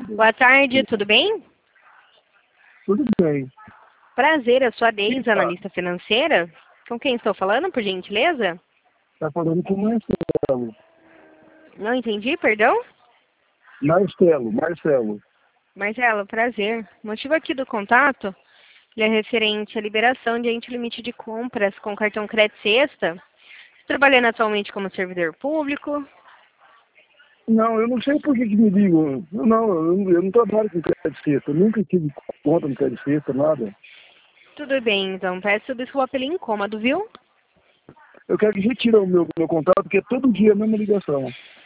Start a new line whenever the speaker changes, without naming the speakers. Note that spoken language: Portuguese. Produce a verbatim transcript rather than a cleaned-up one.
Boa tarde, tudo bem?
Tudo bem.
Prazer, eu sou a Deise,
Tá.
analista financeira. Com quem estou falando, por gentileza?
Tá falando com o Marcelo.
Não entendi, perdão?
Marcelo, Marcelo.
Marcelo, prazer. O motivo aqui do contato ele é referente à liberação de ente limite de compras com cartão crédito sexta. Trabalhando atualmente como servidor público.
Não, eu não sei por que, que me ligam. Eu não, eu, não- eu não trabalho com crédito sexta. Eu nunca tive conta no crédito sexta, nada.
Tudo bem, então. Peço desculpa pelo incômodo, viu?
Eu quero que retire o meu, meu contato, porque é todo dia a mesma ligação.